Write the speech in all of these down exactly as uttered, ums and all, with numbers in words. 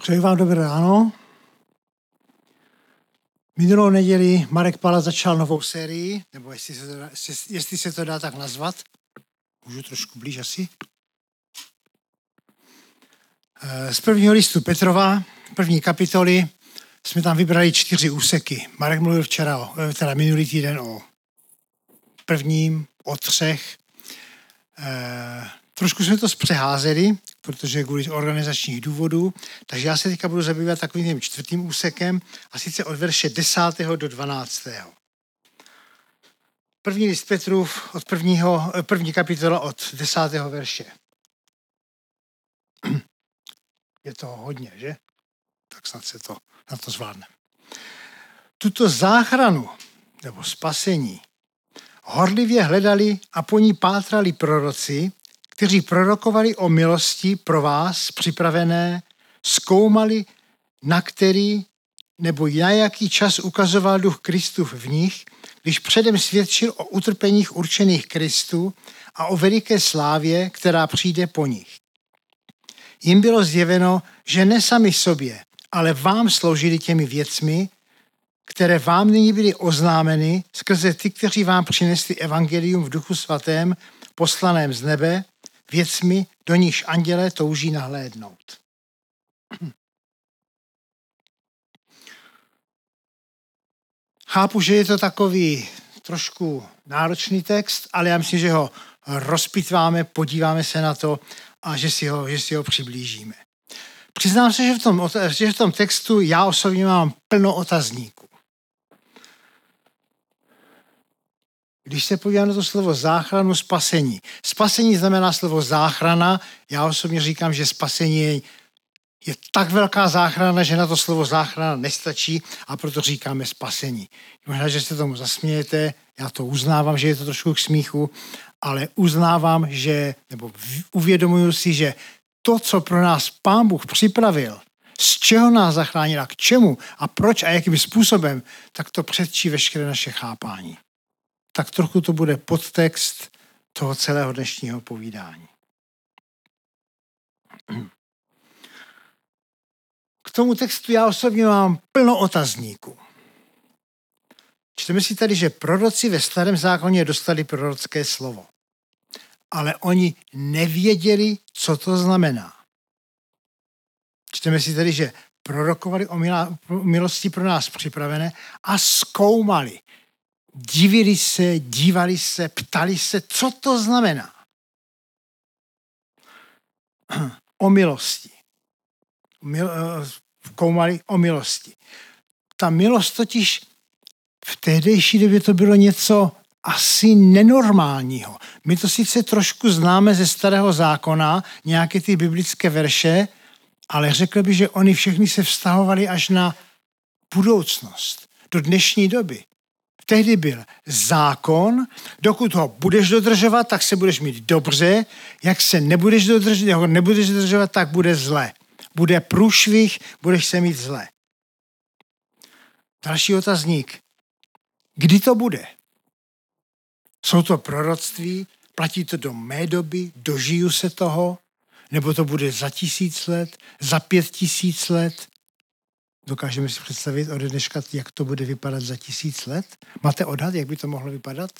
Přeji vám dobré ráno. Minulou neděli Marek Pala začal novou sérii, nebo jestli se to dá, jestli se to dá tak nazvat. Můžu trošku blíž asi. Z prvního listu Petrova, první kapitoly, jsme tam vybrali čtyři úseky. Marek mluvil včera, teda minulý týden o prvním, o třech. E, trošku jsme to zpřeházeli, protože kvůli organizačních důvodů, takže já se teďka budu zabývat takovým tím čtvrtým úsekem, a sice od verše desátého do dvanáctého. První list Petrův od prvního, první kapitola od desátého verše. Je toho hodně, že? Tak snad se to, na to zvládne. Tuto záchranu, nebo spasení, horlivě hledali a po ní pátrali proroci, kteří prorokovali o milosti pro vás připravené, zkoumali, na který nebo na jaký čas ukazoval duch Kristův v nich, když předem svědčil o utrpeních určených Kristu a o veliké slávě, která přijde po nich. Jim bylo zjeveno, že ne sami sobě, ale vám sloužili těmi věcmi, které vám nyní byly oznámeny skrze ty, kteří vám přinesli evangelium v duchu svatém, poslaném z nebe, věcmi, do nichž andělé touží nahlédnout. Chápu, že je to takový trošku náročný text, ale já myslím, že ho rozpitváme, podíváme se na to a že si ho, že si ho přiblížíme. Přiznám se, že v tom, že v tom textu já osobně mám plno otazníků. Když se podívám na to slovo záchranu, spasení. Spasení znamená slovo záchrana. Já osobně říkám, že spasení je, je tak velká záchrana, že na to slovo záchrana nestačí, a proto říkáme spasení. Možná, že se tomu zasmějete, já to uznávám, že je to trošku k smíchu, ale uznávám, že, nebo uvědomuju si, že to, co pro nás Pán Bůh připravil, z čeho nás zachránil a k čemu a proč a jakým způsobem, tak to předčí veškeré naše chápání. Tak trochu to bude podtext toho celého dnešního povídání. K tomu textu já osobně mám plno otazníků. Čteme si tady, že proroci ve Starém zákoně dostali prorocké slovo. Ale oni nevěděli, co to znamená. Čteme si tady, že prorokovali o milosti pro nás připravené a zkoumali. Divili se, dívali se, ptali se, co to znamená. O milosti. Mil, zkoumali o milosti. Ta milost totiž v tehdejší době to bylo něco asi nenormálního. My to sice trošku známe ze Starého zákona, nějaké ty biblické verše, ale řekl bych, že oni všechny se vztahovaly až na budoucnost, do dnešní doby. Tehdy byl zákon, dokud ho budeš dodržovat, tak se budeš mít dobře, jak se nebudeš dodržovat, jak ho nebudeš dodržovat, tak bude zle. Bude průšvih, budeš se mít zle. Další otazník. Kdy to bude? Jsou to proroctví? Platí to do mé doby? Dožiju se toho? Nebo to bude za tisíc let? Za pět tisíc let? Dokážeme si představit ode dneška, jak to bude vypadat za tisíc let? Máte odhad, jak by to mohlo vypadat?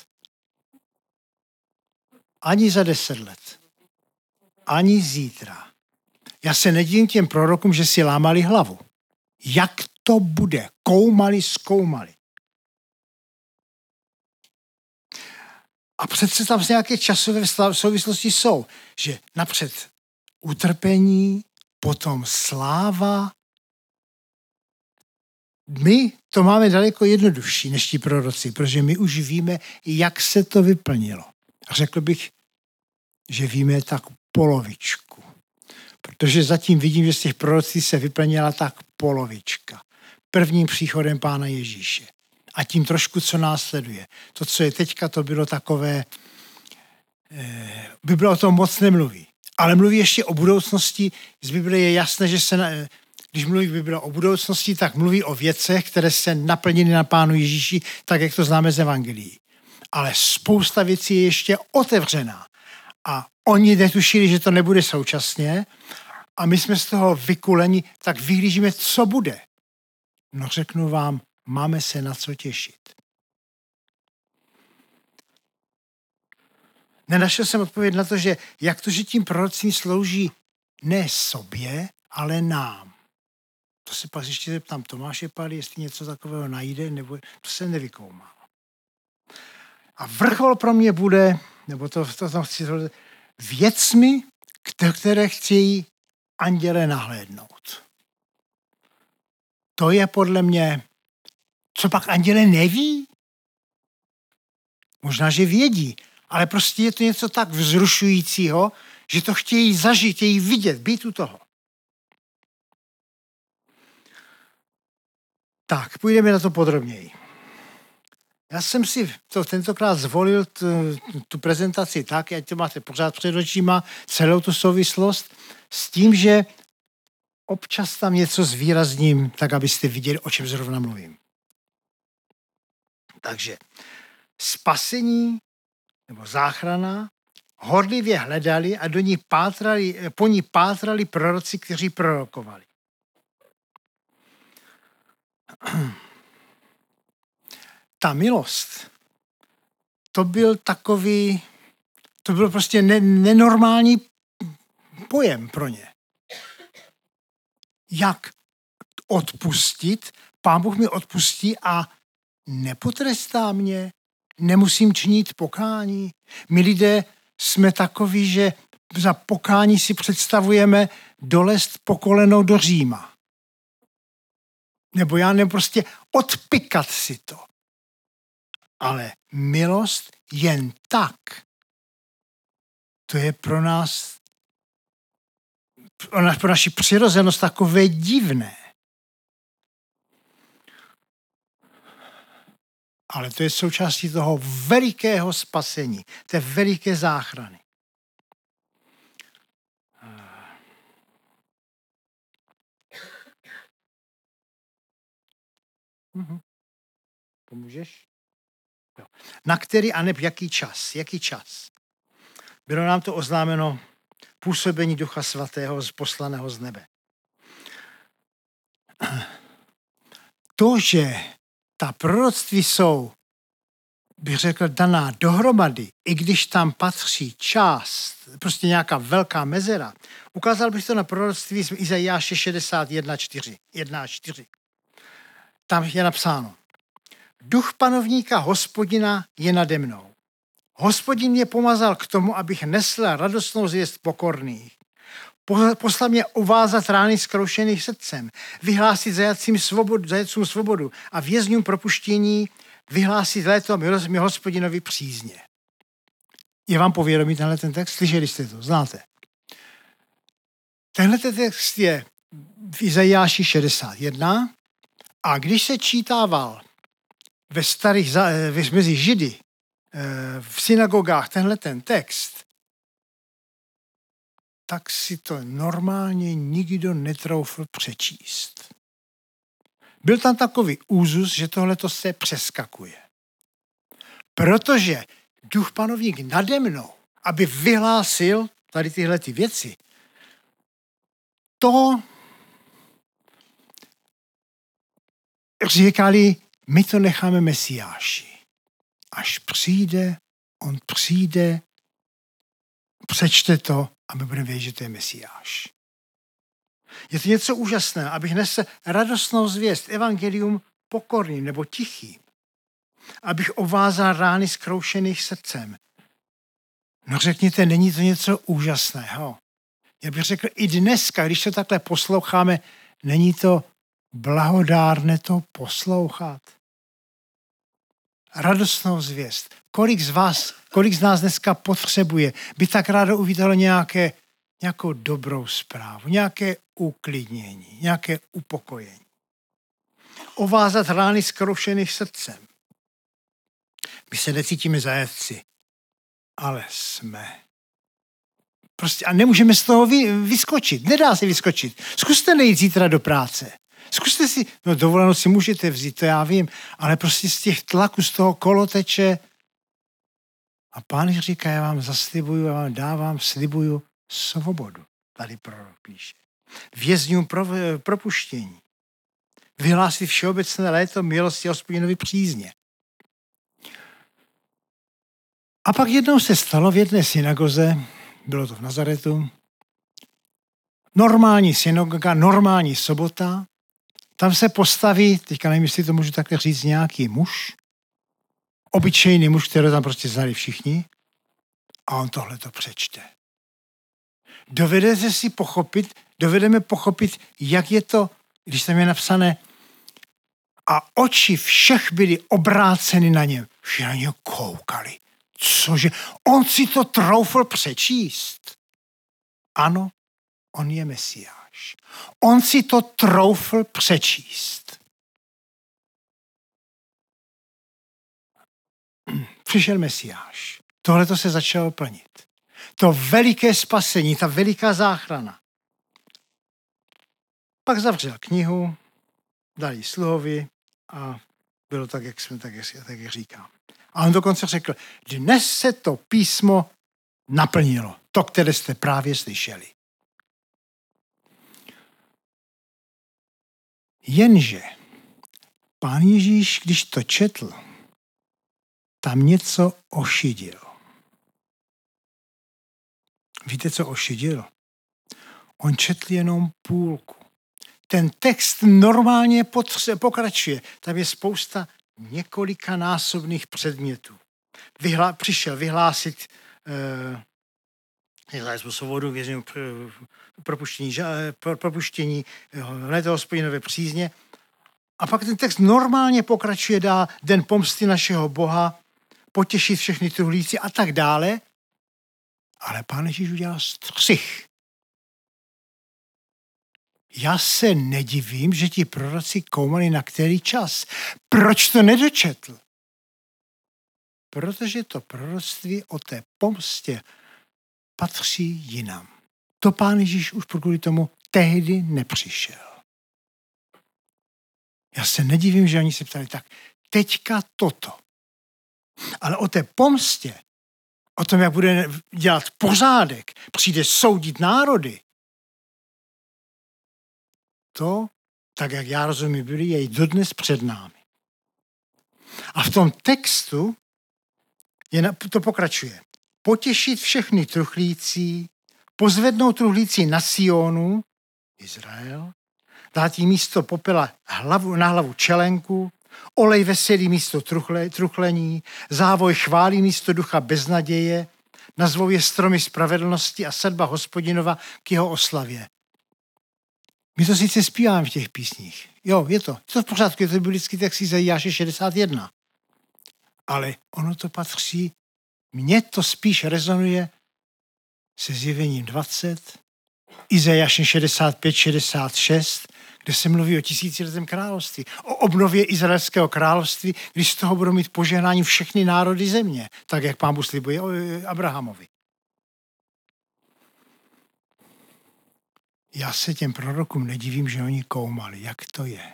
Ani za deset let. Ani zítra. Já se nedivím těm prorokům, že si lámali hlavu. Jak to bude? Koumali, zkoumali. A přece tam nějaké časové souvislosti jsou, že napřed utrpení, potom sláva. My to máme daleko jednodušší než ti proroci, protože my už víme, jak se to vyplnilo. A řekl bych, že víme tak polovičku. Protože zatím vidím, že z těch prorocí se vyplnila tak polovička. Prvním příchodem Pána Ježíše. A tím trošku, co následuje. To, co je teďka, to bylo takové, eh, Bible o tom moc nemluví. Ale mluví ještě o budoucnosti. Z Bible je jasné, že se, na, když mluví Bible o budoucnosti, tak mluví o věcech, které se naplnily na Pánu Ježíši, tak jak to známe z evangelií. Ale spousta věcí je ještě otevřená. A oni netušili, že to nebude současně. a my jsme z toho vykuleni, tak vyhlížíme, co bude. No řeknu vám, máme se na co těšit. Nenašel jsem odpověď na to, že jak to, že tím proroctví slouží ne sobě, ale nám. To se pak ještě zeptám Tomáše Pády, jestli něco takového najde, nebo to se nevykoumal. A vrchol pro mě bude, nebo to, to tam chci říct, věcmi, které chtějí anděle nahlédnout. To je podle mě, co pak anděle neví? Možná, že vědí, ale prostě je to něco tak vzrušujícího, že to chtějí zažít, chtějí vidět, být u toho. Tak, půjdeme na to podrobněji. Já jsem si to tentokrát zvolil tu, tu prezentaci tak, ať to máte pořád před očima, celou tu souvislost, s tím, že občas tam něco zvýrazním, tak abyste viděli, o čem zrovna mluvím. Takže spasení nebo záchrana horlivě hledali a do ní pátrali, po ní pátrali proroci, kteří prorokovali. Ta milost, to byl takový, to byl prostě ne, nenormální pojem pro ně. Jak odpustit, Pán Bůh mi odpustí a nepotrestá mě, nemusím činit pokání. My lidé jsme takoví, že za pokání si představujeme dolést po kolenou do Říma. Nebo já ne prostě odpikat si to. Ale milost jen tak, to je pro nás, pro naši přirozenost takové divné. Ale to je součástí toho velikého spasení, té veliké záchrany. Mhm. Pomůžeš? Jo. Na který a neb jaký čas? Jaký čas? Bylo nám to oznámeno působení Ducha Svatého z poslaného z nebe. To, že ta proroctví jsou, bych řekl, daná dohromady, i když tam patří část, prostě nějaká velká mezera, ukázal bych to na proroctví z Izajáše šedesát jedna čtyři. Tam je napsáno: Duch panovníka Hospodina je nade mnou. Hospodin mě pomazal k tomu, abych nesl radostnou zvěst pokorných. Poslal mě uvázat rány zkroušených srdcem, vyhlásit zajatcům svobodu, zajatcům svobodu a vězňům propuštění, vyhlásit léto mi Hospodinovi přízně. Je vám povědomí tenhle ten text? Slyšeli jste to? Znáte? Tenhle ten text je v Izajáši šedesát jedna a když se čítával ve starých, mezi Židy, v synagogách tenhle ten text, tak si to normálně nikdo netroufl přečíst. Byl tam takový úzus, že tohleto se přeskakuje. Protože Duch panovník nade mnou, aby vyhlásil tady tyhle ty věci, to říkali, my to necháme Mesiáši. Až přijde, on přijde, přečte to a my budeme vědět, že to je Mesiáš. Je to něco úžasného, abych nesl radostnou zvěst, evangelium pokorným nebo tichým. Abych ovázal rány zkroušených srdcem. No řekněte, není to něco úžasného? Já bych řekl, i dneska, když to takhle posloucháme, není to blahodárné to poslouchat. Radostnou zvěst. Kolik z vás, kolik z nás dneska potřebuje, by tak rádo uvítalo nějaké, nějakou dobrou zprávu, nějaké uklidnění, nějaké upokojení. Ovázat rány zkroušených srdcem. My se necítíme zajatci, ale jsme. Prostě a nemůžeme z toho vy, vyskočit. Nedá se vyskočit. Zkuste nejít zítra do práce. Zkuste si, no dovolenou si můžete vzít, to já vím, ale prostě z těch tlaků, z toho koloteče. A Pán říká, já vám zaslibuju, já vám dávám, slibuju svobodu. Tady prorok píše. vězňům pro, propuštění, vyhlásit všeobecné léto milosti a Hospodinovi přízně. A pak jednou se stalo v jedné synagoze, bylo to v Nazaretu, normální synagoga, normální sobota, tam se postaví, teďka nevím, jestli to můžu takhle říct, nějaký muž, obyčejný muž, který tam prostě znali všichni, a on tohle to přečte. Dovedete si pochopit, dovedeme pochopit, jak je to, když tam je napsané, a oči všech byly obráceny na něm. Všichni na něj koukali. Cože? On si to troufl přečíst. Ano, on je Mesiáš. On si to troufl přečíst. Přišel Mesiáš. Tohle to se začalo plnit. To veliké spasení, ta veliká záchrana. Pak zavřel knihu, dal ji sluhovi a bylo tak, jak jsme tak, tak jak říkám. A on dokonce řekl, dnes se to písmo naplnilo. To, které jste právě slyšeli. Jenže Pán Ježíš, když to četl, tam něco ošidil. Víte, co ošidil? On četl jenom půlku. Ten text normálně pokračuje. Tam je spousta několikanásobných předmětů. Vyhlá, přišel vyhlásit eh, svobodu, věřím, propuštění, propuštění léto Hospodinové přízně. A pak ten text normálně pokračuje dál, den pomsty našeho Boha, potěšit všechny truhlíci a tak dále. Ale Pán Ježíš udělal střih. Já se nedivím, že ti proroci koumali na který čas. Proč to nedočetl? Protože to proroctví o té pomstě patří jinam. To Pán Ježíš už kvůli tomu tehdy nepřišel. Já se nedivím, že oni se ptali tak, teďka toto. Ale o té pomstě, o tom, jak bude dělat pořádek, přijde soudit národy, to, tak jak já rozumím, byli jej dodnes před námi. A v tom textu je, to pokračuje. Potěšit všechny truchlící, pozvednout truchlící na Sionu, Izrael, dát jí místo popela hlavu, na hlavu čelenku, olej veselý místo truchle, truchlení, závoj chválí místo ducha beznaděje, nazvou je stromy spravedlnosti a sadba Hospodinova k jeho oslavě. My to sice zpíváme v těch písních. Jo, je to. Je to v pořádku, je to biblický text Izajáše šedesát jedna. Ale ono to patří, mně to spíš rezonuje se Zjevením dvacet, Izajášem šedesát pět šedesát šest, kde se mluví o tisíciletém království, o obnově izraelského království, když z toho budou mít požehnání všechny národy země, tak jak Pán Bůh slibuje Abrahamovi. Já se těm prorokům nedivím, že oni koumali. Jak to je?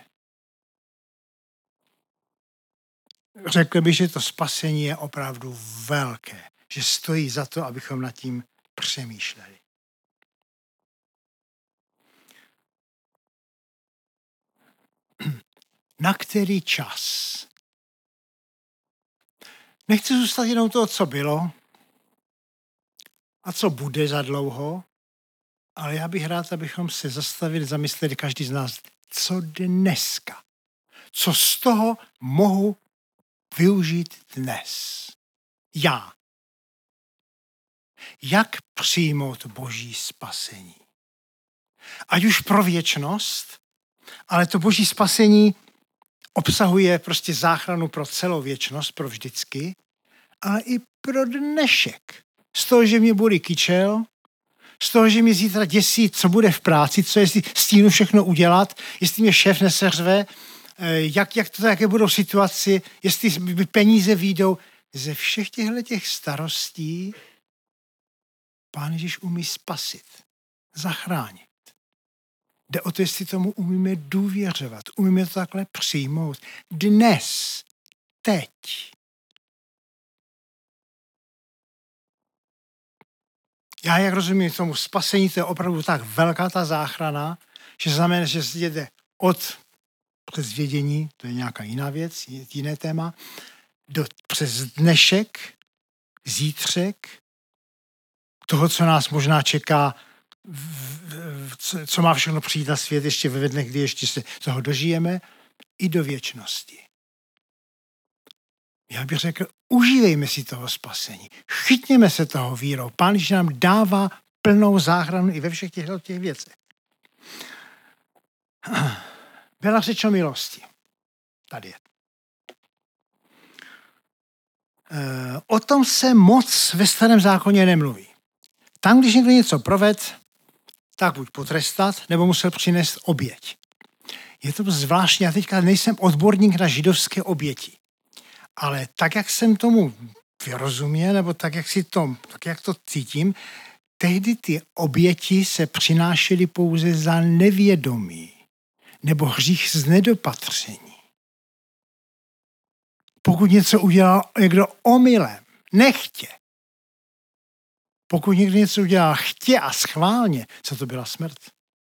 Řekl bych, že to spasení je opravdu velké, že stojí za to, abychom nad tím přemýšleli. Na který čas? Nechci zůstat jenom toho, co bylo a co bude za dlouho, ale já bych rád, abychom se zastavili, zamysleli každý z nás, co dneska, co z toho mohu využít dnes. Já. Jak přijmout Boží spasení? Ať už pro věčnost, ale to Boží spasení obsahuje prostě záchranu pro celou věčnost, pro vždycky, ale i pro dnešek. Z toho, že mě bolí kyčel, z toho, že mě zítra děsí, co bude v práci, co jestli stínu všechno udělat, jestli mě šéf neseřve, jak, jak to, jaké budou situaci, jestli peníze výjdou. Ze všech těchto těch starostí Pán Ježíš umí spasit, zachránit. Jde o to, jestli tomu umíme důvěřovat, umíme to takhle přijmout. Dnes, teď. Já, jak rozumím tomu spasení, to je opravdu tak velká ta záchrana, že znamená, že se jde od přes vědění, to je nějaká jiná věc, jiné téma, do, přes dnešek, zítřek, toho, co nás možná čeká, v, v, co, co má všechno přijít na svět ještě ve dnech, kdy ještě se toho dožijeme, i do věčnosti. Já bych řekl, užívejme si toho spasení. Chytněme se toho vírou. Pán Ježíš nám dává plnou záchranu i ve všech těchto těch věcech. Byla řeč o milosti. Tady je. E, o tom se moc ve Starém zákoně nemluví. Tam, když někdo něco proved, tak buď potrestat, nebo musel přinést oběť. Je to zvláštní, já teďka nejsem odborník na židovské oběti. Ale tak, jak jsem tomu vyrozuměl, nebo tak, jak, si to, tak, jak to cítím, tehdy ty oběti se přinášely pouze za nevědomí nebo hřích z nedopatření. Pokud něco udělal někdo omylem, nechtě. Pokud někdo něco udělal chtě a schválně, co to byla smrt?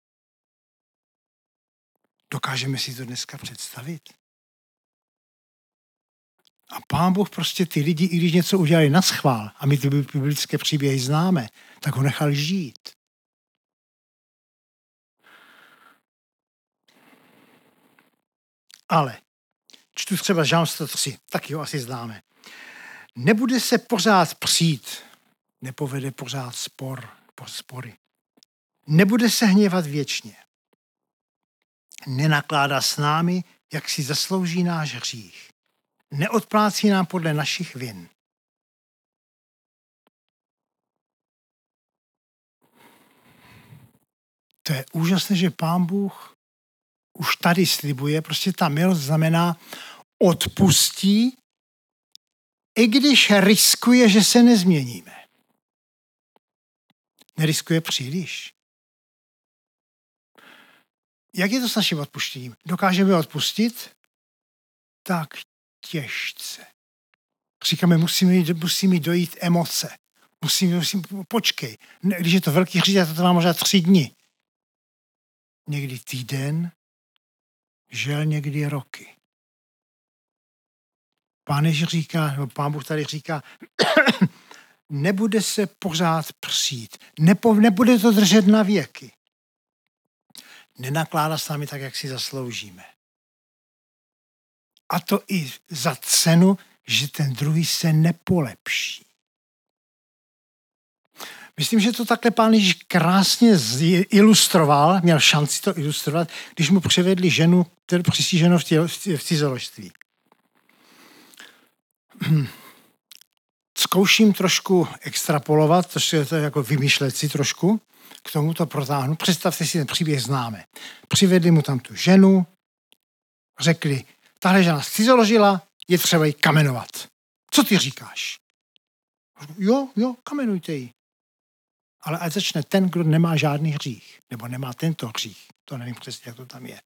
Dokážeme si to dneska představit? A Pán Bůh prostě ty lidi, i když něco udělali na schvál, a my ty biblické příběhy známe, tak ho nechal žít. Ale čtu třeba Žálm sto tři, taky ho asi známe. Nebude se pořád přijít, nepovede pořád spor, spory. Nebude se hněvat věčně. Nenakládá s námi, jak si zaslouží náš hřích. Neodplácí nám podle našich vin. To je úžasné, že Pán Bůh už tady slibuje, prostě ta milost znamená odpustí, i když riskuje, že se nezměníme. Neriskuje příliš. Jak je to s naším odpuštěním? Dokážeme odpustit? Tak těžce. Říkáme, musíme, musíme dojít emoce. Musíme, musíme, počkej. Když je to velký hřích, to trvá možná tři dny. Někdy týden, žel někdy roky. Pán Ježíš říká, nebo Pán Bůh tady říká, nebude se pořád přijít. Nepo, nebude to držet na věky. Nenakládá s námi tak, jak si zasloužíme. A to i za cenu, že ten druhý se nepolepší. Myslím, že to takhle Pán Ježíš krásně ilustroval, měl šanci to ilustrovat, když mu přivedli ženu, kterou přisíženou v cizoložství. Zkouším trošku extrapolovat, to je to jako vymýšlet si trošku, k tomu to protáhnu. Představte si, ten příběh známe. Přivedli mu tam tu ženu, řekli, tahle žena cizoložila, je třeba ji kamenovat. Co ty říkáš? Jo, jo, kamenujte ji. Ale ať začne ten, kdo nemá žádný hřích, nebo nemá tento hřích. To nevím přesně, jak to tam je.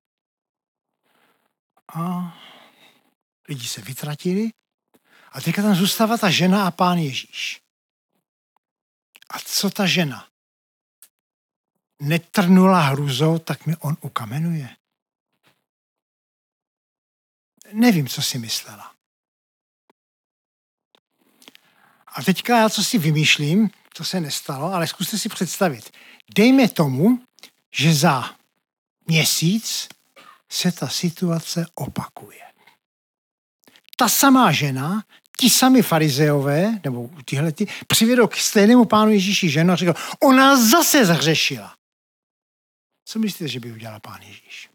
A lidi se vytratili a teďka tam zůstává ta žena a Pán Ježíš. A co ta žena? Netrnula hrůzou, tak mi on ukamenuje. Nevím, co si myslela. A teďka já co si vymýšlím, to se nestalo, ale zkuste si představit. Dejme tomu, že za měsíc se ta situace opakuje. Ta samá žena, ti sami farizeové, nebo tyhlety, přivedou k stejnému Pánu Ježíši ženu a řekl, ona zase zahřešila. Co myslíte, že by udělal Pán Ježíš?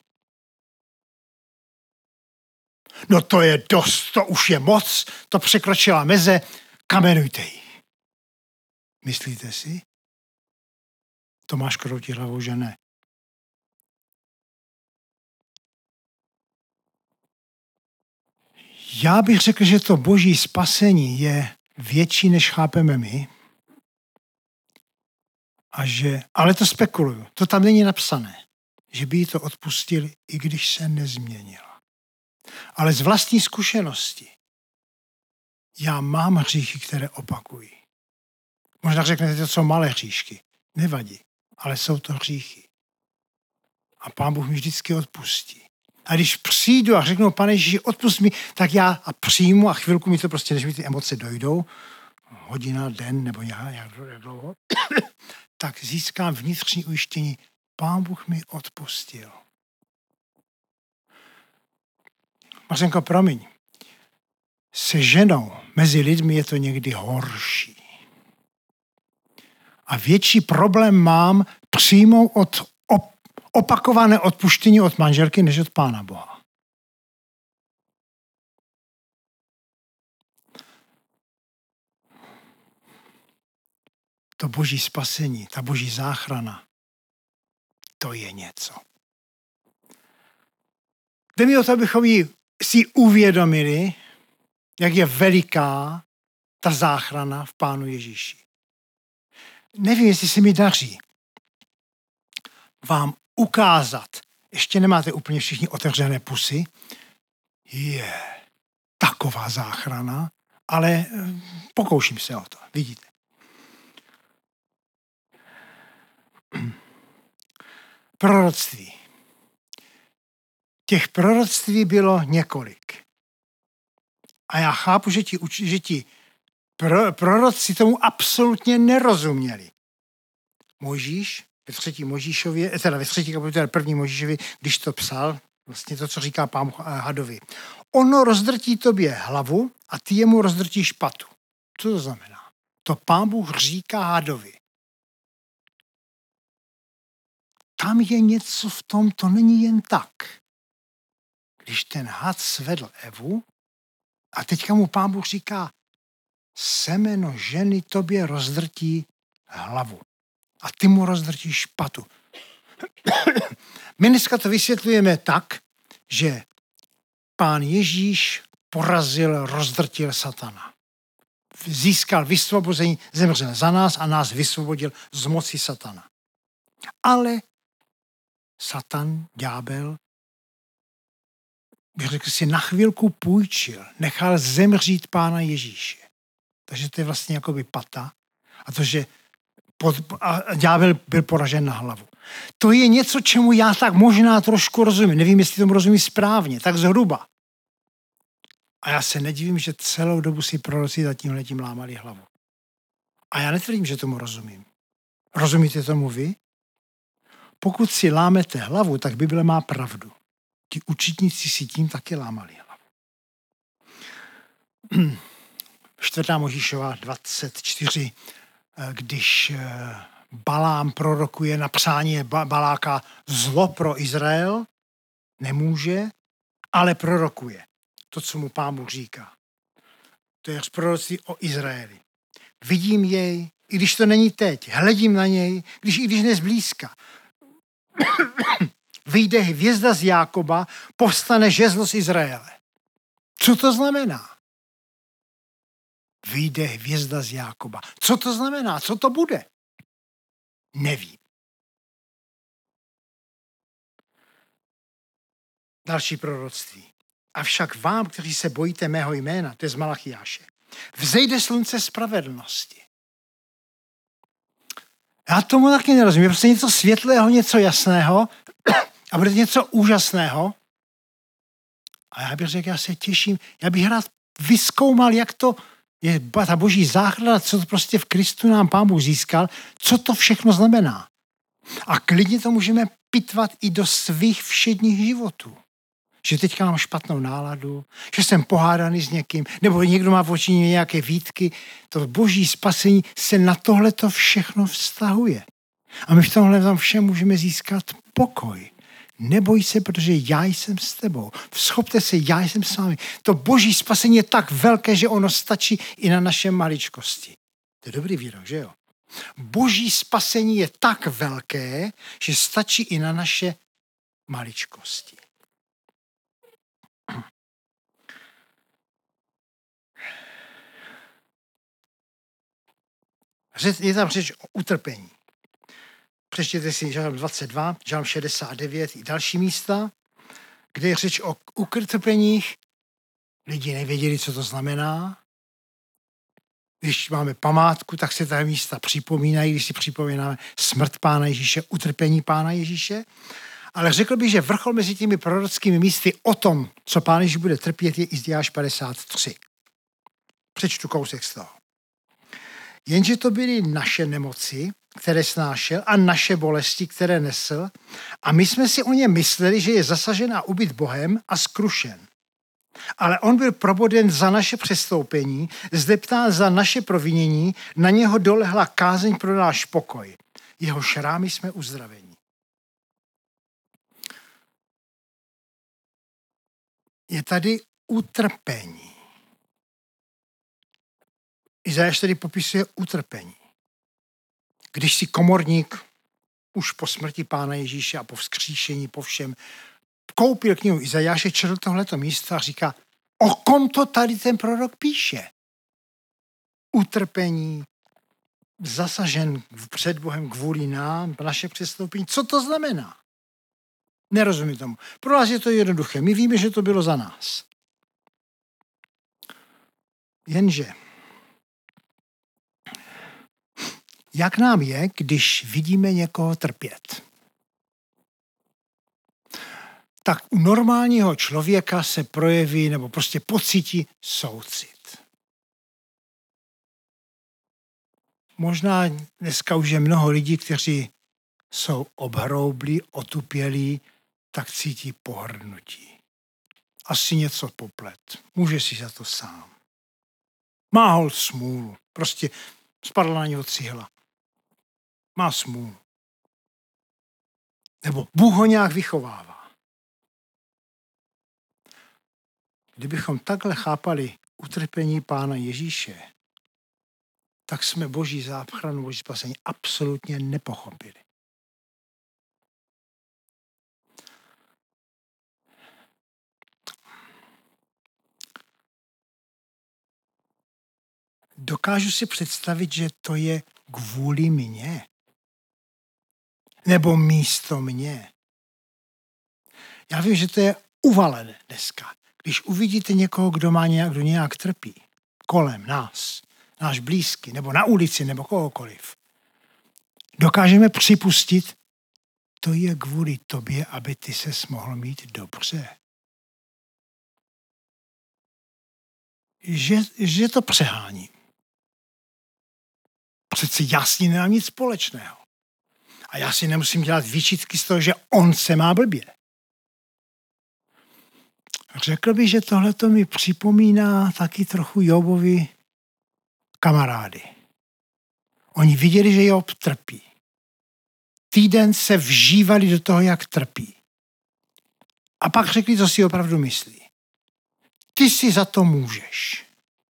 No to je dost, to už je moc, to překročila meze, kamenujte ji. Myslíte si? Tomáš kroutí hlavou, že ne. Já bych řekl, že to boží spasení je větší, než chápeme my. A že, ale to spekuluju, to tam není napsané, že by jí to odpustili, i když se nezměnila. Ale z vlastní zkušenosti já mám hříchy, které opakují. Možná řeknete, to jsou malé hříšky. Nevadí, ale jsou to hříchy. A Pán Bůh mi vždycky odpustí. A když přijdu a řeknu, Pane Ježíši, odpust mi, tak já a přijmu a chvilku mi to prostě, než mi ty emoce dojdou, hodina, den nebo nějak, jak dlouho, tak získám vnitřní ujištění, Pán Bůh mi odpustil. Marcenko, promiň, se ženou mezi lidmi je to někdy horší. A větší problém mám přijmout od op- opakované odpuštění od manželky, než od Pána Boha. To boží spasení, ta boží záchrana, to je něco. Jde mi o to, abychom ji si uvědomili, jak je veliká ta záchrana v Pánu Ježíši. Nevím, jestli se mi daří vám ukázat, ještě nemáte úplně všichni otevřené pusy, je taková záchrana, ale pokouším se o to, vidíte. Proroctví. Těch proroctví bylo několik. A já chápu, že ti, že ti pro, proroci tomu absolutně nerozuměli. Mojžíš, ve třetí Mojžíšově, teda ve třetí kapitole první Mojžíšovi, když to psal, vlastně to, co říká Pán hadovi. Ono rozdrtí tobě hlavu a ty jemu rozdrtíš patu. Co to znamená? To Pán Bůh říká hadovi. Tam je něco v tom, to není jen tak. Když ten had svedl Evu a teďka mu Pán Bůh říká, semeno ženy tobě rozdrtí hlavu a ty mu rozdrtíš patu. My dneska to vysvětlujeme tak, že Pán Ježíš porazil, rozdrtil satana. Získal vysvobození, zemřel za nás a nás vysvobodil z moci satana. Ale Satan, ďábel, bych řekl si, na chvilku půjčil, nechal zemřít Pána Ježíše. Takže to je vlastně jakoby pata. A to, že pod, a ďábel byl poražen na hlavu. To je něco, čemu já tak možná trošku rozumím. Nevím, jestli tomu rozumím správně, tak zhruba. A já se nedivím, že celou dobu si proroci za tímhletím lámali hlavu. A já netvrdím, že tomu rozumím. Rozumíte tomu vy? Pokud si lámete hlavu, tak Bible má pravdu. Ti učitníci si tím taky lámali hlavu. Čtvrtá Mojžíšova dvacet čtyři, když Balám prorokuje na přání Baláka zlo pro Izrael, nemůže, ale prorokuje to, co mu Pán Bůh říká. To je proroctví o Izraeli. Vidím jej, i když to není teď, hledím na něj, když, i když nezblízka. Vyjde hvězda z Jákoba, povstane žezlo z Izraele. Co to znamená? Vyjde hvězda z Jákoba. Co to znamená? Co to bude? Nevím. Další proroctví. Avšak vám, kteří se bojíte mého jména, to je z Malachiáše, vzejde slunce spravedlnosti. Já tomu taky nerozumím. Je prostě něco světlého, něco jasného a bude něco úžasného. A já bych řekl, já se těším, já bych rád vyzkoumal, jak to je ta boží záchrana, co to prostě v Kristu nám Pán Bůh získal, co to všechno znamená. A klidně to můžeme pitvat i do svých všedních životů. Že teďka mám špatnou náladu, že jsem pohádaný s někým, nebo někdo má v oči nějaké výtky. To boží spasení se na tohle to všechno vztahuje. A my v tomhle tam všem můžeme získat pokoj. Neboj se, protože já jsem s tebou. Schopte se, já jsem s vámi. To boží spasení je tak velké, že ono stačí i na naše maličkosti. To je dobrý výrok, že jo? Boží spasení je tak velké, že stačí i na naše maličkosti. Je tam řeč o utrpení. Přečtěte si Žalm dvacet dva, Žalm šedesát devět i další místa, kde je řeč o utrpeních. Lidi nevěděli, co to znamená. Když máme památku, tak se ta místa připomínají, když si připomínáme smrt Pána Ježíše, utrpení Pána Ježíše. Ale řekl bych, že vrchol mezi těmi prorockými místy o tom, co Pán Ježíš bude trpět, je Izajáš padesát tři. Přečtu kousek z toho. Jenže to byly naše nemoci, které snášel, a naše bolesti, které nesl, a my jsme si o něm mysleli, že je zasažen a ubyt Bohem a skrušen. Ale on byl proboden za naše přestoupení, zdeptán za naše provinění, na něho dolehla kázeň pro náš pokoj. Jeho šrámy jsme uzdraveni. Je tady utrpení. Izajáš tedy popisuje utrpení. Když si komorník už po smrti Pána Ježíše a po vzkříšení, po všem, koupil knihu Izajáše, četl tohleto místo a říká, o kom to tady ten prorok píše? Utrpení, zasažen před Bohem kvůli nám, naše přestoupení. Co to znamená? Nerozumím tomu. Pro nás je to jednoduché. My víme, že to bylo za nás. Jenže, jak nám je, když vidíme někoho trpět? Tak u normálního člověka se projeví nebo prostě pocítí soucit. Možná dneska už je mnoho lidí, kteří jsou obhroublí, otupělí, tak cítí pohrdnutí. Asi něco poplet. Může si za to sám. Má holt smůlu. Prostě spadla na něho cihla. Má smůlu. Nebo Bůh ho nějak vychovává. Kdybychom takhle chápali utrpení Pána Ježíše, tak jsme Boží záchranu, Boží spasení absolutně nepochopili. Dokážu si představit, že to je kvůli mně. Nebo místo mě. Já vím, že to je uvalené dneska. Když uvidíte někoho, kdo má nějak, kdo nějak trpí, kolem nás, náš blízký, nebo na ulici, nebo kohokoliv, dokážeme připustit, to je kvůli tobě, aby ty ses mohl mít dobře. Že, že to přehání. Přece já s ním nemám nic společného. A já si nemusím dělat výčitky z toho, že on se má blbě. Řekl bych, že tohleto mi připomíná taky trochu Jobovi kamarády. Oni viděli, že Job trpí. Týden se vžívali do toho, jak trpí. A pak řekli, co si opravdu myslí. Ty si za to můžeš.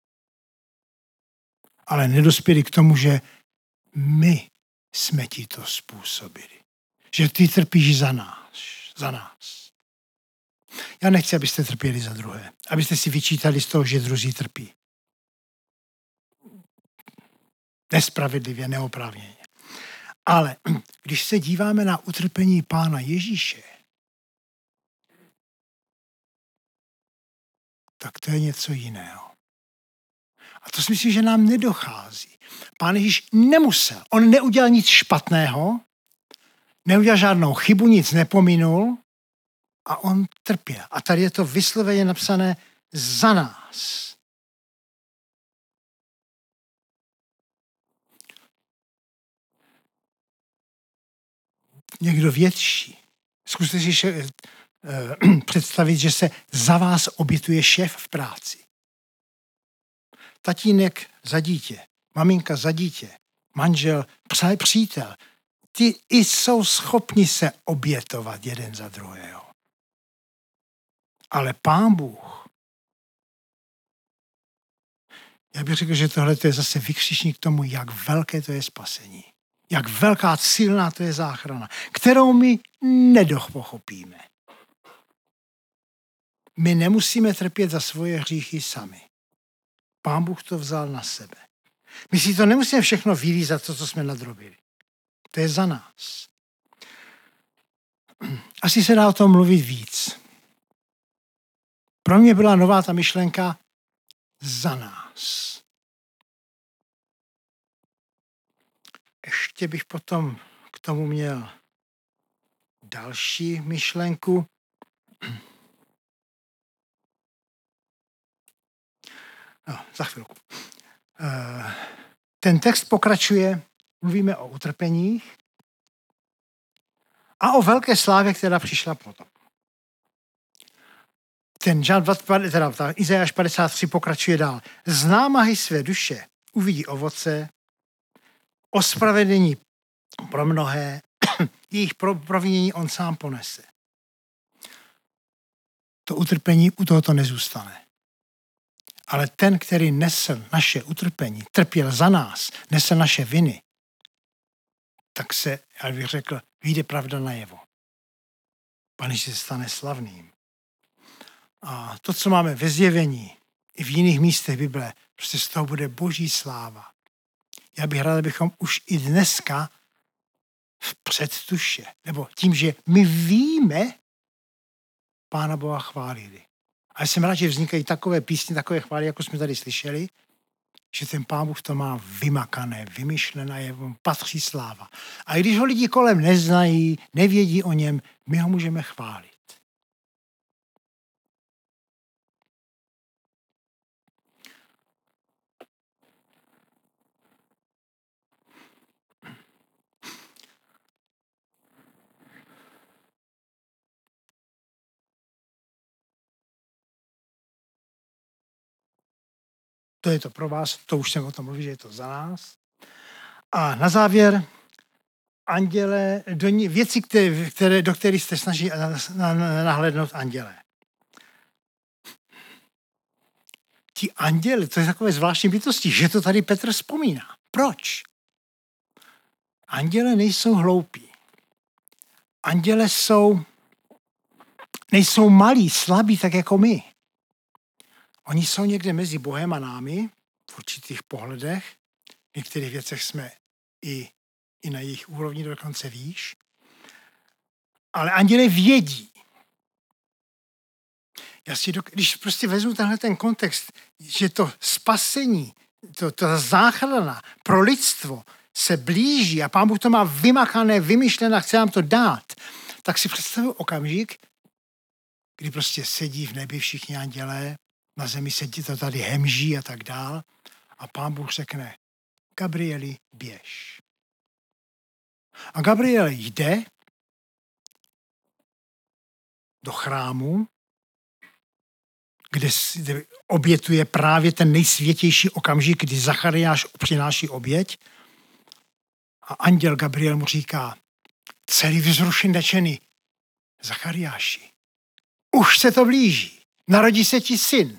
Ale nedospěli k tomu, že my jsme ti to způsobili. Že ty trpíš za nás. Za nás. Já nechci, abyste trpěli za druhé. Abyste si vyčítali z toho, že druzí trpí. Nespravedlivě, neoprávněně. Ale když se díváme na utrpení Pána Ježíše, tak to je něco jiného. A to si myslím, že nám nedochází. Pán Ježíš nemusel. On neudělal nic špatného, neudělal žádnou chybu, nic nepominul a on trpěl. A tady je to vysloveně napsané za nás. Někdo větší. Zkuste si še, uh, představit, že se za vás obětuje šéf v práci. Tatínek za dítě, maminka za dítě, manžel, přítel. Ty i jsou schopni se obětovat jeden za druhého. Ale Pán Bůh, já bych řekl, že tohle je zase vykřičník k tomu, jak velké to je spasení. Jak velká, silná to je záchrana, kterou my nedopochopíme. My nemusíme trpět za svoje hříchy sami. Pán Bůh to vzal na sebe. My si to nemusíme všechno vylízat, to, co jsme nadrobili. To je za nás. Asi se dá o tom mluvit víc. Pro mě byla nová ta myšlenka za nás. ještě bych potom k tomu měl další myšlenku. No, za chvilku. Ten text pokračuje, mluvíme o utrpeních a o velké slávě, která přišla potom. Ten Žán, teda Izajáš padesát tři pokračuje dál. Z námahy své duše uvidí ovoce, ospravedlnění pro mnohé, jejich provinění on sám ponese. To utrpení u tohoto nezůstane. Ale ten, který nesl naše utrpení, trpěl za nás, nesl naše viny, tak se, jak bych řekl, vyjde pravda najevo. Pan Ježíš se stane slavným. A to, co máme ve zjevení i v jiných místech Bible, prostě z toho bude boží sláva. Já bych rád, abychom už i dneska v předtuše, nebo tím, že my víme, Pána Boha chválili. A jsem rád, že vznikají takové písně, takové chvály, jako jsme tady slyšeli, že ten Pán Bůh to má vymakané, vymyšlené, je, patří sláva. A když ho lidi kolem neznají, nevědí o něm, my ho můžeme chválit. To je to pro vás, to už jsem o tom mluvil, že je to za nás. A na závěr, anděle, do ní, věci, které, které, do kterých jste snaží nahlédnout anděle. Ti anděle, to je takové zvláštní bytosti, že to tady Petr vzpomíná. Proč? Anděle nejsou hloupí. Anděle jsou, nejsou malí, slabí, tak jako my. Oni jsou někde mezi Bohem a námi, v určitých pohledech. V některých věcech jsme i, i na jejich úrovni dokonce výš. Ale anděle vědí. Já si dok- když prostě vezmu tenhle ten kontext, že to spasení, to, to záchrana pro lidstvo se blíží a Pán Bůh to má vymakané, vymyšlené a chce nám to dát, tak si představuji okamžik, kdy prostě sedí v nebi všichni andělé, na zemi sedí to tady hemží a tak dál. A Pán Bůh řekne, Gabrieli, běž. A Gabriel jde do chrámu, kde obětuje právě ten nejsvětější okamžik, kdy Zachariáš přináší oběť. A anděl Gabriel mu říká, celý vzrušen dečený, Zachariáši, už se to blíží, narodí se ti syn.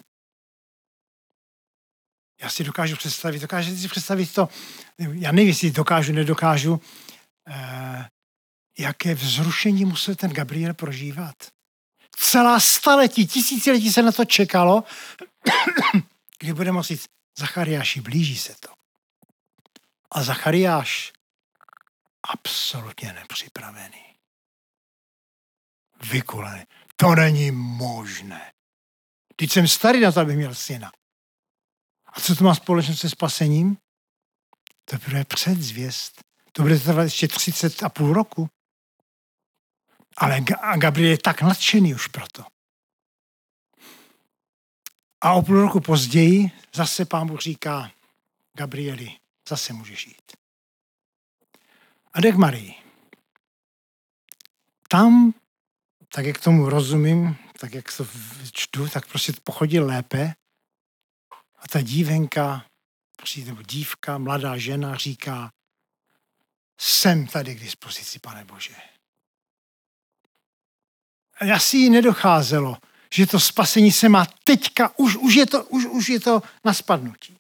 Já si dokážu představit, dokážete si představit to, já nevím, jestli dokážu, nedokážu, eh, jaké vzrušení musel ten Gabriel prožívat. Celá staletí, tisíciletí se na to čekalo, kdy bude moci říct, Zachariáši, blíží se to. A Zachariáš absolutně nepřipravený. Vykulený. To není možné. Teď jsem starý na to, abych měl syna. A co to má společnost se spasením? To bude předzvěst. To bude trvat ještě třicet a půl roku. Ale Gabriel je tak nadšený už proto. A o půl roku později zase Pán Bůh říká, Gabrieli, zase můžeš jít. A jde k Marii. Tam, tak jak tomu rozumím, tak jak to čtu, tak prostě pochodil lépe. A ta dívenka, nebo dívka, mladá žena říká, jsem tady k dispozici, Pane Bože. A asi jí nedocházelo, že to spasení se má teďka, už, už, je, to, už, už je to na spadnutí.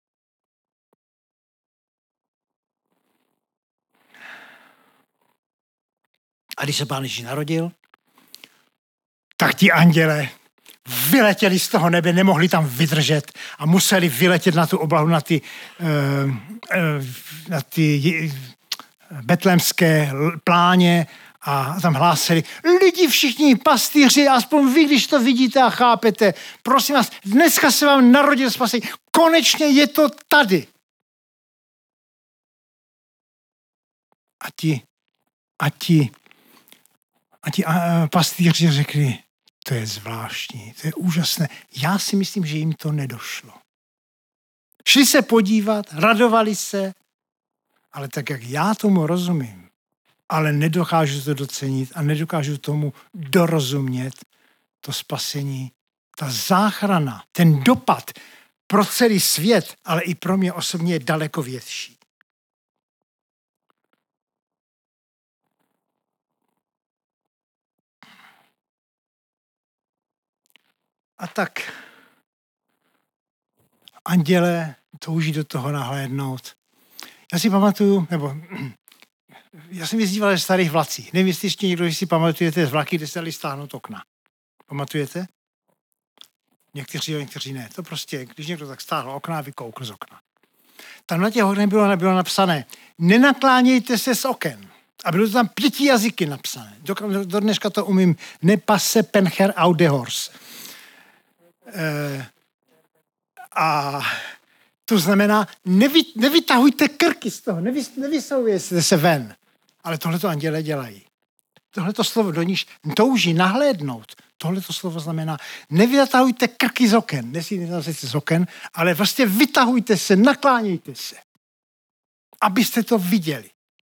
A když se Pán Ježíš narodil, tak ti anděle vyletěli z toho nebe, nemohli tam vydržet a museli vyletět na tu oblahu, na ty, na ty betlémské pláně a tam hlásili, lidi všichni pastýři, aspoň vy, když to vidíte a chápete, prosím vás, dneska se vám narodil spasení, konečně je to tady. A ti, a ti, a ti a, pastýři řekli, to je zvláštní, to je úžasné. Já si myslím, že jim to nedošlo. Šli se podívat, radovali se, ale tak, jak já tomu rozumím, ale nedokážu to docenit a nedokážu tomu dorozumět, to spasení, ta záchrana, ten dopad pro celý svět, ale i pro mě osobně je daleko větší. A tak andělé touží do toho nahlédnout. Já si pamatuju, nebo já jsem jezdíval ve starých vlacích. Nevím, jestli ještě někdo, jestli si pamatujete z vlaky, kde se dali stáhnout okna. Pamatujete? Někteří jo, někteří ne. To prostě, když někdo tak stáhl okna, vykoukl z okna. Tam na těch oknech bylo, bylo napsané, nenaklánějte se z oken. A bylo to tam pěti jazyky napsané. Do, do dneška to umím. Ne passe pencher au de hors. E, a to znamená, nevy, nevytahujte krky z toho, nevy, nevysoujete se ven. Ale tohleto anděle dělají. Tohleto slovo do níž touží nahlédnout. Tohleto slovo znamená, nevytahujte krky z oken. Nesmíte z oken, ale vlastně vytahujte se, naklánějte se. Abyste to viděli.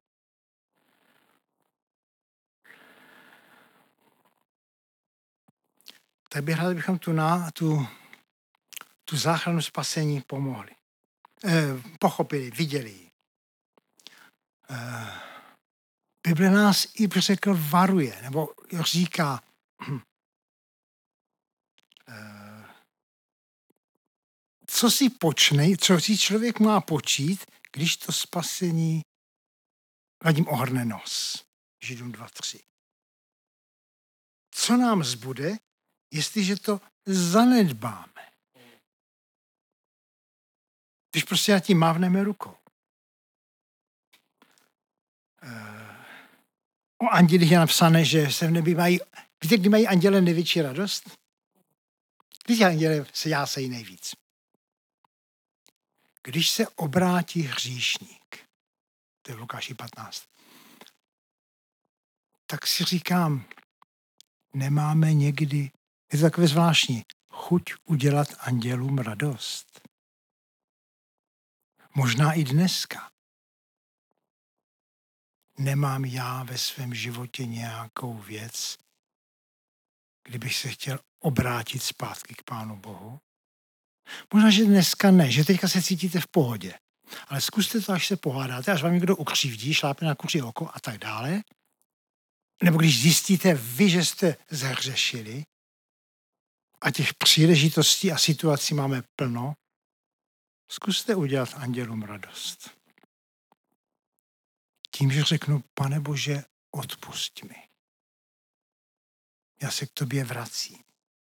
Tak bych rád, bychom tu, na, tu, tu záchranu spasení pomohli. Eh, pochopili, viděli ji. Eh, Bible nás i řekl varuje, nebo říká, eh, co si počne, co si člověk má počít, když to spasení nad ním ohrne nos. Židům dva tři. Co nám zbude, jestliže to zanedbáme? Když prostě nad tím mávneme rukou. O andělích je napsané, že se v nebi mají, víte, kdy mají anděle největší radost? Když anděle se jásají nejvíc. Když se obrátí hříšník, to je v Lukáši patnáct, tak si říkám, nemáme někdy, je to takové zvláštní, chuť udělat andělům radost. Možná i dneska. Nemám já ve svém životě nějakou věc, kdybych se chtěl obrátit zpátky k Pánu Bohu? Možná, že dneska ne, že teďka se cítíte v pohodě. Ale zkuste to, až se pohádáte, až vám někdo ukřivdí, šlápne na kuří oko a tak dále. Nebo když zjistíte vy, že jste zhřešili a těch příležitostí a situací máme plno, zkuste udělat andělům radost. Tím, že řeknu, Pane Bože, odpusť mi. Já se k tobě vracím.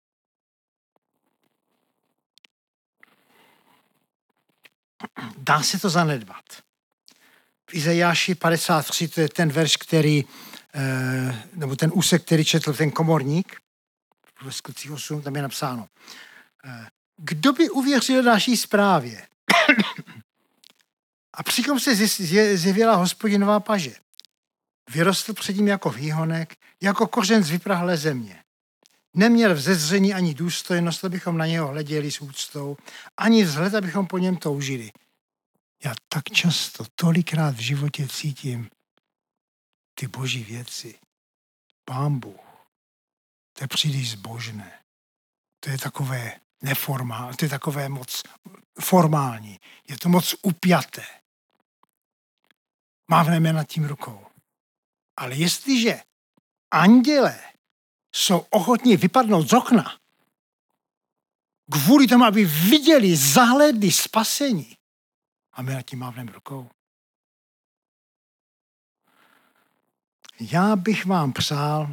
Dá se to zanedbat. V Izajáši padesát tři, to je ten verš, který, nebo ten úsek, který četl ten komorník, v skutcích osm, tam je napsáno. Kdo by uvěřil naší zprávě? A přitom se zjevila Hospodinová paže. Vyrostl před ním jako výhonek, jako kořen z vyprahlé země. Neměl vzezření ani důstojnost, abychom na něho hleděli s úctou, ani vzhled, abychom po něm toužili. Já tak často, tolikrát v životě cítím ty boží věci. Pán Bůh, to je příliš zbožné. To je takové neformální, to je takové moc formální. Je to moc upjaté. Mávneme nad tím rukou. Ale jestliže andělé jsou ochotní vypadnout z okna kvůli tomu, aby viděli, zahlédli spasení, a my nad tím mávneme rukou. Já bych vám přál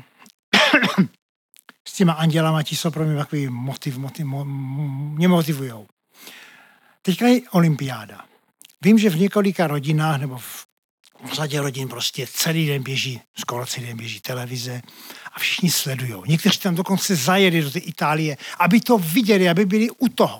s těma andělama, ti jsou pro mě takový motiv, motiv, mo, mě motivujou. Teďka je olympiáda. Vím, že v několika rodinách nebo v v řadě rodin prostě celý den běží, skoro celý den běží televize a všichni sledujou. Někteří tam dokonce zajeli do té Itálie, aby to viděli, aby byli u toho.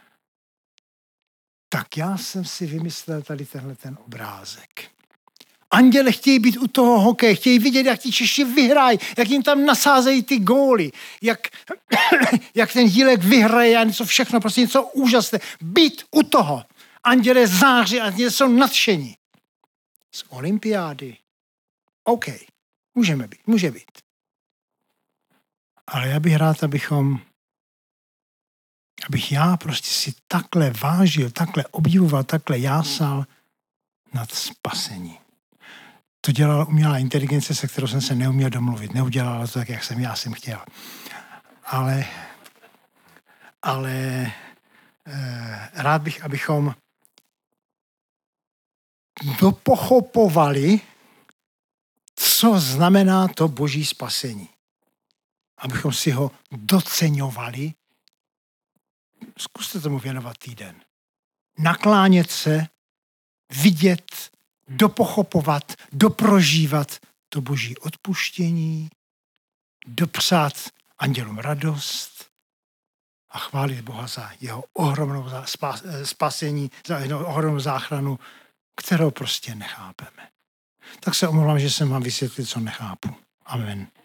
Tak já jsem si vymyslel tady tenhle ten obrázek. Anděle chtějí být u toho hokeje, chtějí vidět, jak ti Češi vyhrají, jak jim tam nasázejí ty góly, jak, jak ten dílek vyhraje a něco všechno, prostě něco úžasné. Být u toho. Anděle září a anděle jsou nadšení. Z olympiády. OK, můžeme být, může být. Ale já bych rád, abychom, abych já prostě si takhle vážil, takhle obdivoval, takhle jásal nad spasení. To dělala umělá inteligence, se kterou jsem se neuměl domluvit. Neudělala to tak, jak jsem já jsem chtěl. Ale, ale eh, rád bych, abychom dopochopovali, co znamená to boží spasení. Abychom si ho doceňovali. Zkuste tomu věnovat týden. Naklánět se, vidět, dopochopovat, doprožívat to boží odpuštění, dopřát andělům radost a chválit Boha za jeho ohromnou spasení, za jeho ohromnou záchranu, kterou prostě nechápeme. Tak se omlouvám, že jsem vám vysvětlil, co nechápu. Amen.